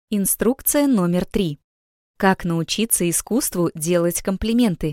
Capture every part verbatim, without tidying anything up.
Инструкция номер три. Как научиться искусству делать комплименты?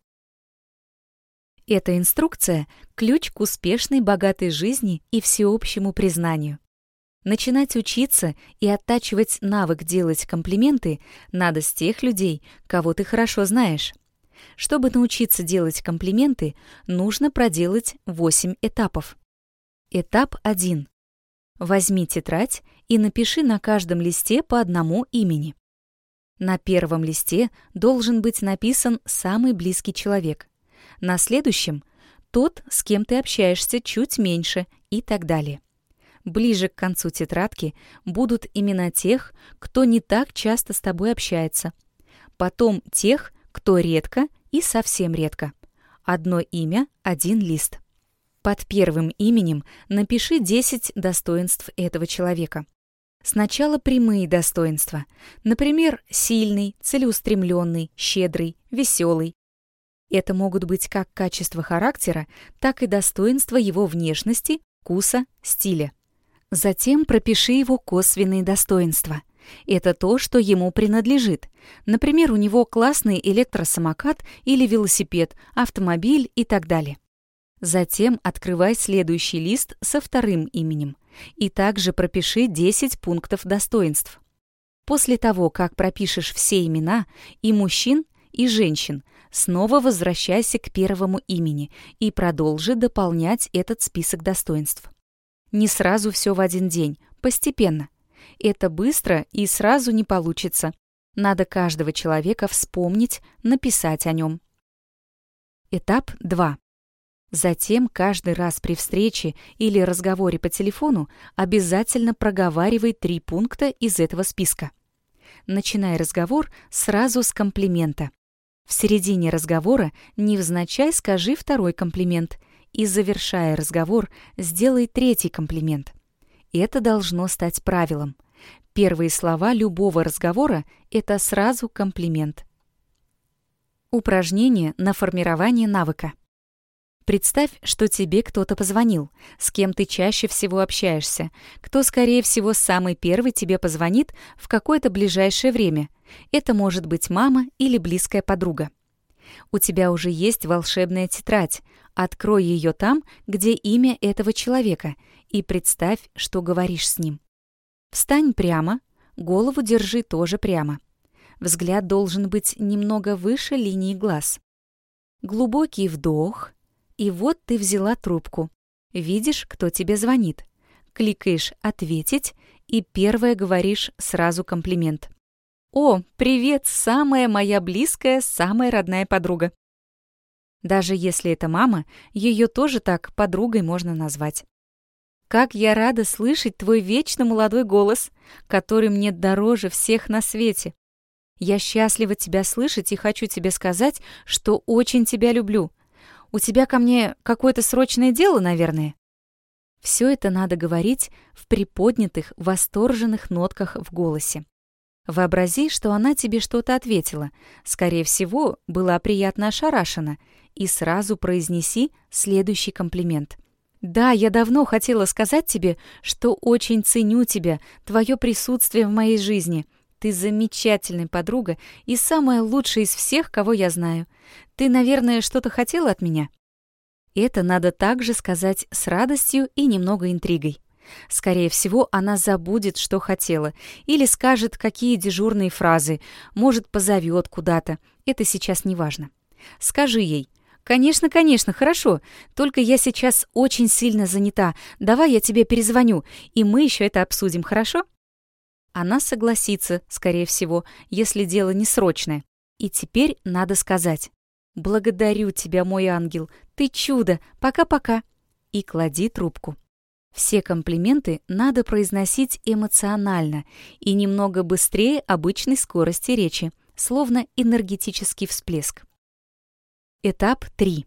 Эта инструкция – ключ к успешной, богатой жизни и всеобщему признанию. Начинать учиться и оттачивать навык делать комплименты надо с тех людей, кого ты хорошо знаешь. Чтобы научиться делать комплименты, нужно проделать восемь этапов. Этап один. Возьми тетрадь и напиши на каждом листе по одному имени. На первом листе должен быть написан самый близкий человек. На следующем – тот, с кем ты общаешься чуть меньше, и так далее. Ближе к концу тетрадки будут имена тех, кто не так часто с тобой общается. Потом тех, кто редко и совсем редко. Одно имя – один лист. Под первым именем напиши десять достоинств этого человека. Сначала прямые достоинства, например, сильный, целеустремленный, щедрый, веселый. Это могут быть как качества характера, так и достоинства его внешности, вкуса, стиля. Затем пропиши его косвенные достоинства. Это то, что ему принадлежит. Например, у него классный электросамокат или велосипед, автомобиль и так далее. Затем открывай следующий лист со вторым именем и также пропиши десять пунктов достоинств. После того, как пропишешь все имена, и мужчин, и женщин, снова возвращайся к первому имени и продолжи дополнять этот список достоинств. Не сразу все в один день, постепенно. Это быстро и сразу не получится. Надо каждого человека вспомнить, написать о нем. Этап два. Затем каждый раз при встрече или разговоре по телефону обязательно проговаривай три пункта из этого списка. Начинай разговор сразу с комплимента. В середине разговора невзначай скажи второй комплимент и, завершая разговор, сделай третий комплимент. Это должно стать правилом. Первые слова любого разговора – это сразу комплимент. Упражнение на формирование навыка. Представь, что тебе кто-то позвонил, с кем ты чаще всего общаешься, кто, скорее всего, самый первый тебе позвонит в какое-то ближайшее время. Это может быть мама или близкая подруга. У тебя уже есть волшебная тетрадь. Открой ее там, где имя этого человека, и представь, что говоришь с ним. Встань прямо, голову держи тоже прямо. Взгляд должен быть немного выше линии глаз. Глубокий вдох. И вот ты взяла трубку. Видишь, кто тебе звонит. Кликаешь «Ответить» и первое говоришь сразу комплимент. «О, привет, самая моя близкая, самая родная подруга». Даже если это мама, ее тоже так подругой можно назвать. «Как я рада слышать твой вечно молодой голос, который мне дороже всех на свете. Я счастлива тебя слышать и хочу тебе сказать, что очень тебя люблю. У тебя ко мне какое-то срочное дело, наверное?» Все это надо говорить в приподнятых, восторженных нотках в голосе. Вообрази, что она тебе что-то ответила, скорее всего, была приятно ошарашена, и сразу произнеси следующий комплимент. «Да, я давно хотела сказать тебе, что очень ценю тебя, твое присутствие в моей жизни. Ты замечательная подруга и самая лучшая из всех, кого я знаю. Ты, наверное, что-то хотела от меня?» Это надо также сказать с радостью и немного интригой. Скорее всего, она забудет, что хотела, или скажет, какие дежурные фразы, может, позовет куда-то. Это сейчас не важно. Скажи ей: «Конечно, конечно, хорошо, только я сейчас очень сильно занята. Давай я тебе перезвоню, и мы еще это обсудим, хорошо?» Она согласится, скорее всего, если дело не срочное. И теперь надо сказать: «Благодарю тебя, мой ангел, ты чудо, пока-пока», и клади трубку. Все комплименты надо произносить эмоционально и немного быстрее обычной скорости речи, словно энергетический всплеск. Этап три.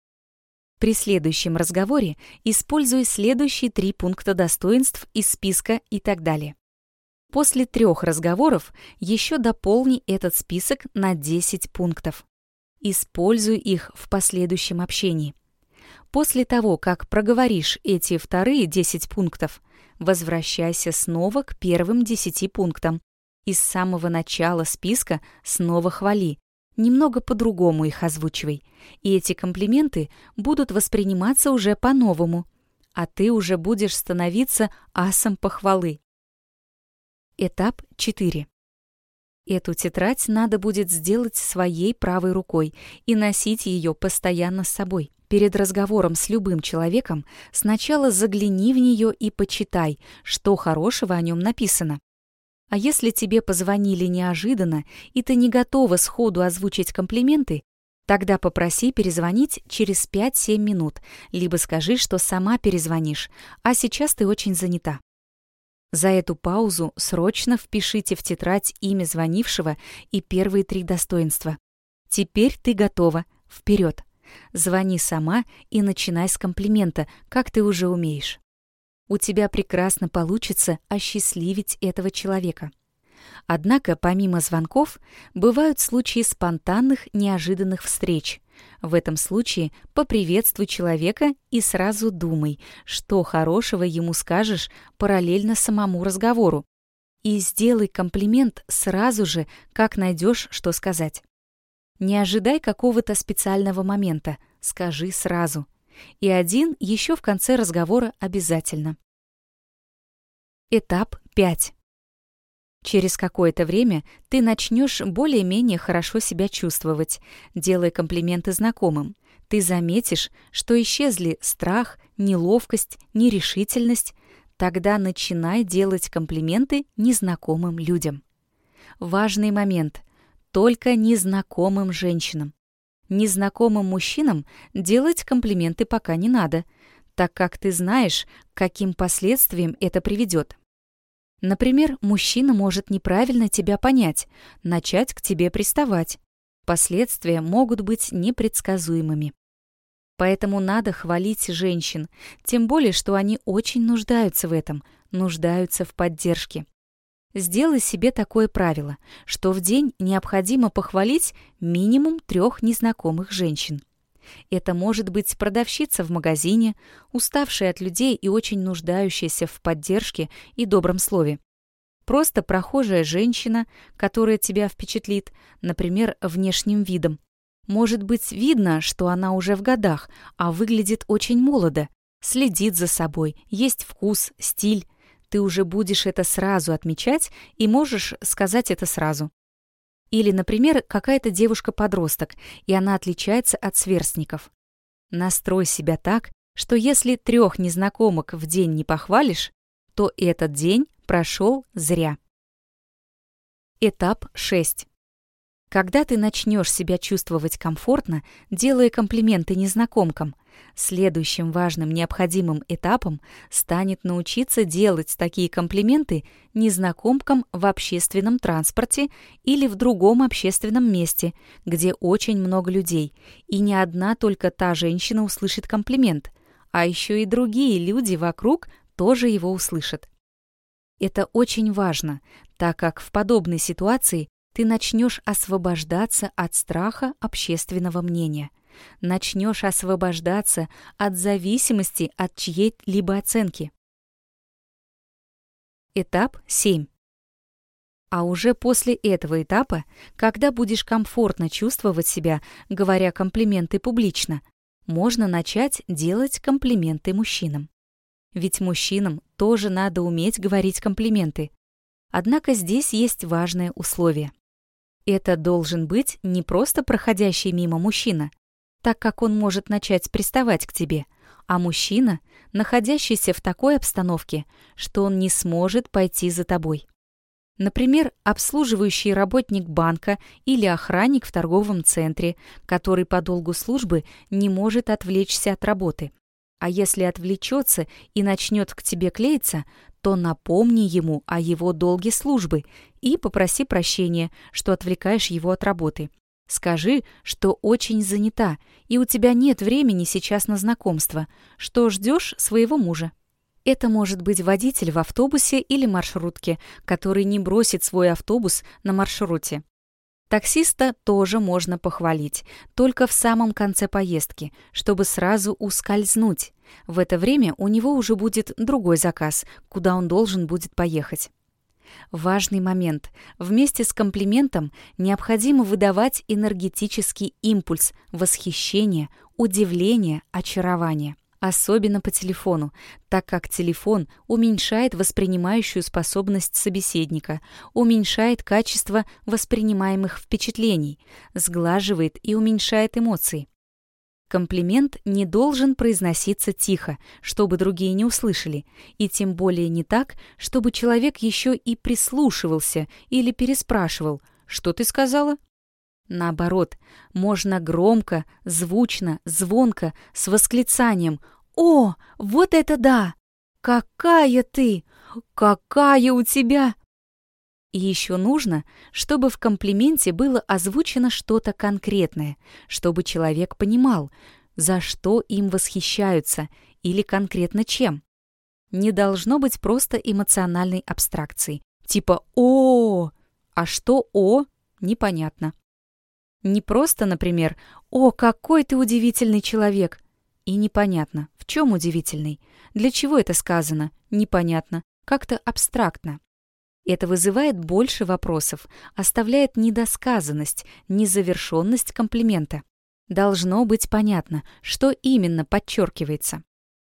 При следующем разговоре используй следующие три пункта достоинств из списка и так далее. После трех разговоров еще дополни этот список на десять пунктов. Используй их в последующем общении. После того, как проговоришь эти вторые десять пунктов, возвращайся снова к первым десяти пунктам И с самого начала списка снова хвали. Немного по-другому их озвучивай. И эти комплименты будут восприниматься уже по-новому. А ты уже будешь становиться асом похвалы. Этап четыре. Эту тетрадь надо будет сделать своей правой рукой и носить ее постоянно с собой. Перед разговором с любым человеком сначала загляни в нее и почитай, что хорошего о нем написано. А если тебе позвонили неожиданно, и ты не готова сходу озвучить комплименты, тогда попроси перезвонить через пять-семь минут, либо скажи, что сама перезвонишь, а сейчас ты очень занята. За эту паузу срочно впишите в тетрадь имя звонившего и первые три достоинства. Теперь ты готова. Вперед! Звони сама и начинай с комплимента, как ты уже умеешь. У тебя прекрасно получится осчастливить этого человека. Однако, помимо звонков, бывают случаи спонтанных, неожиданных встреч. В этом случае поприветствуй человека и сразу думай, что хорошего ему скажешь параллельно самому разговору. И сделай комплимент сразу же, как найдешь, что сказать. Не ожидай какого-то специального момента, скажи сразу. И один еще в конце разговора обязательно. Этап пять. Через какое-то время ты начнешь более-менее хорошо себя чувствовать, делая комплименты знакомым. Ты заметишь, что исчезли страх, неловкость, нерешительность. Тогда начинай делать комплименты незнакомым людям. Важный момент. Только незнакомым женщинам. Незнакомым мужчинам делать комплименты пока не надо, так как ты знаешь, к каким последствиям это приведет. Например, мужчина может неправильно тебя понять, начать к тебе приставать. Последствия могут быть непредсказуемыми. Поэтому надо хвалить женщин, тем более, что они очень нуждаются в этом, нуждаются в поддержке. Сделай себе такое правило, что в день необходимо похвалить минимум трех незнакомых женщин. Это может быть продавщица в магазине, уставшая от людей и очень нуждающаяся в поддержке и добром слове. Просто прохожая женщина, которая тебя впечатлит, например, внешним видом. Может быть, видно, что она уже в годах, а выглядит очень молодо, следит за собой, есть вкус, стиль. Ты уже будешь это сразу отмечать и можешь сказать это сразу. Или, например, какая-то девушка-подросток, и она отличается от сверстников. Настрой себя так, что если трех незнакомок в день не похвалишь, то этот день прошел зря. Этап шесть. Когда ты начнешь себя чувствовать комфортно, делая комплименты незнакомкам, следующим важным необходимым этапом станет научиться делать такие комплименты незнакомкам в общественном транспорте или в другом общественном месте, где очень много людей, и не одна только та женщина услышит комплимент, а еще и другие люди вокруг тоже его услышат. Это очень важно, так как в подобной ситуации ты начнешь освобождаться от страха общественного мнения. Начнешь освобождаться от зависимости от чьей-либо оценки. Этап семь. А уже после этого этапа, когда будешь комфортно чувствовать себя, говоря комплименты публично, можно начать делать комплименты мужчинам. Ведь мужчинам тоже надо уметь говорить комплименты. Однако здесь есть важное условие. Это должен быть не просто проходящий мимо мужчина, так как он может начать приставать к тебе, а мужчина, находящийся в такой обстановке, что он не сможет пойти за тобой. Например, обслуживающий работник банка или охранник в торговом центре, который по долгу службы не может отвлечься от работы. А если отвлечется и начнет к тебе клеиться, то напомни ему о его долге службы и попроси прощения, что отвлекаешь его от работы. Скажи, что очень занята, и у тебя нет времени сейчас на знакомство, что ждешь своего мужа. Это может быть водитель в автобусе или маршрутке, который не бросит свой автобус на маршруте. Таксиста тоже можно похвалить, только в самом конце поездки, чтобы сразу ускользнуть. В это время у него уже будет другой заказ, куда он должен будет поехать. Важный момент. Вместе с комплиментом необходимо выдавать энергетический импульс восхищения, удивления, очарования. Особенно по телефону, так как телефон уменьшает воспринимающую способность собеседника, уменьшает качество воспринимаемых впечатлений, сглаживает и уменьшает эмоции. Комплимент не должен произноситься тихо, чтобы другие не услышали, и тем более не так, чтобы человек еще и прислушивался или переспрашивал: «Что ты сказала?» Наоборот, можно громко, звучно, звонко, с восклицанием: «О, вот это да! Какая ты! Какая у тебя!» И еще нужно, чтобы в комплименте было озвучено что-то конкретное, чтобы человек понимал, за что им восхищаются или конкретно чем. Не должно быть просто эмоциональной абстракции, типа «О!», а что «О» — непонятно. Не просто, например, «О, какой ты удивительный человек!» И непонятно, в чем удивительный, для чего это сказано, непонятно, как-то абстрактно. Это вызывает больше вопросов, оставляет недосказанность, незавершенность комплимента. Должно быть понятно, что именно подчеркивается.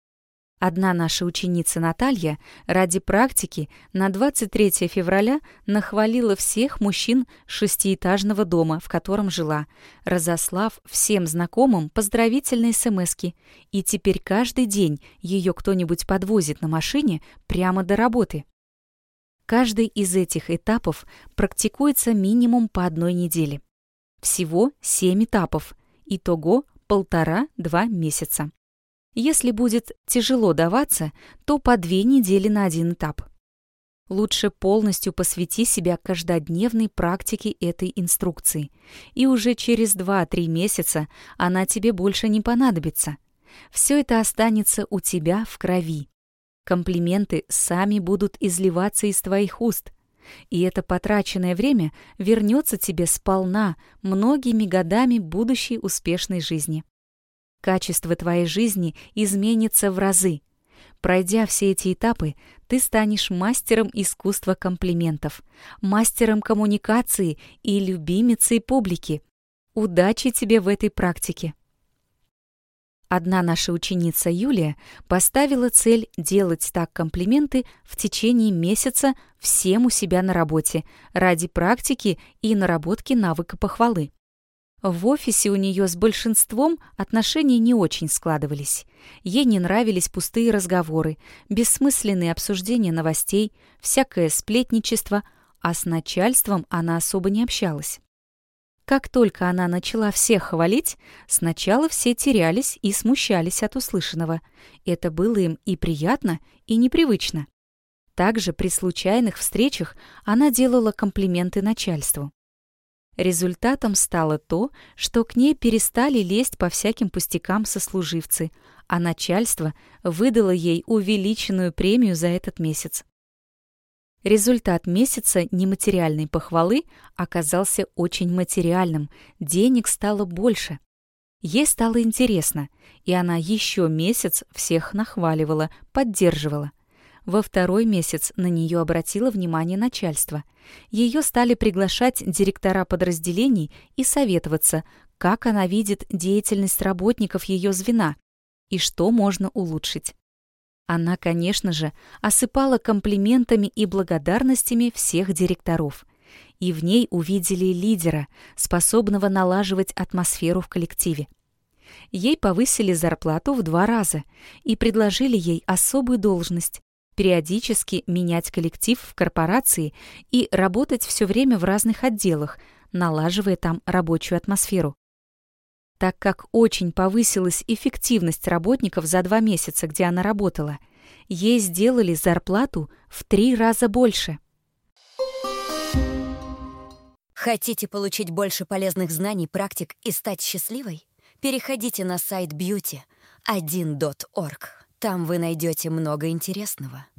Одна наша ученица Наталья ради практики на двадцать третьего февраля нахвалила всех мужчин шестиэтажного дома, в котором жила, разослав всем знакомым поздравительные смски, и теперь каждый день ее кто-нибудь подвозит на машине прямо до работы. Каждый из этих этапов практикуется минимум по одной неделе. Всего семь этапов, итого полтора-два месяца. Если будет тяжело даваться, то по две недели на один этап. Лучше полностью посвяти себя каждодневной практике этой инструкции, и уже через два-три месяца она тебе больше не понадобится. Все это останется у тебя в крови. Комплименты сами будут изливаться из твоих уст, и это потраченное время вернется тебе сполна многими годами будущей успешной жизни. Качество твоей жизни изменится в разы. Пройдя все эти этапы, ты станешь мастером искусства комплиментов, мастером коммуникации и любимицей публики. Удачи тебе в этой практике! Одна наша ученица Юлия поставила цель делать так комплименты в течение месяца всем у себя на работе ради практики и наработки навыка похвалы. В офисе у нее с большинством отношения не очень складывались. Ей не нравились пустые разговоры, бессмысленные обсуждения новостей, всякое сплетничество, а с начальством она особо не общалась. Как только она начала всех хвалить, сначала все терялись и смущались от услышанного. Это было им и приятно, и непривычно. Также при случайных встречах она делала комплименты начальству. Результатом стало то, что к ней перестали лезть по всяким пустякам сослуживцы, а начальство выдало ей увеличенную премию за этот месяц. Результат месяца нематериальной похвалы оказался очень материальным, денег стало больше. Ей стало интересно, и она еще месяц всех нахваливала, поддерживала. Во второй месяц на нее обратило внимание начальство. Ее стали приглашать директора подразделений и советоваться, как она видит деятельность работников ее звена и что можно улучшить. Она, конечно же, осыпала комплиментами и благодарностями всех директоров. И в ней увидели лидера, способного налаживать атмосферу в коллективе. Ей повысили зарплату в два раза и предложили ей особую должность – периодически менять коллектив в корпорации и работать все время в разных отделах, налаживая там рабочую атмосферу. Так как очень повысилась эффективность работников за два месяца, где она работала, ей сделали зарплату в три раза больше. Хотите получить больше полезных знаний, практик и стать счастливой? Переходите на сайт бьюти один точка орг. Там вы найдете много интересного.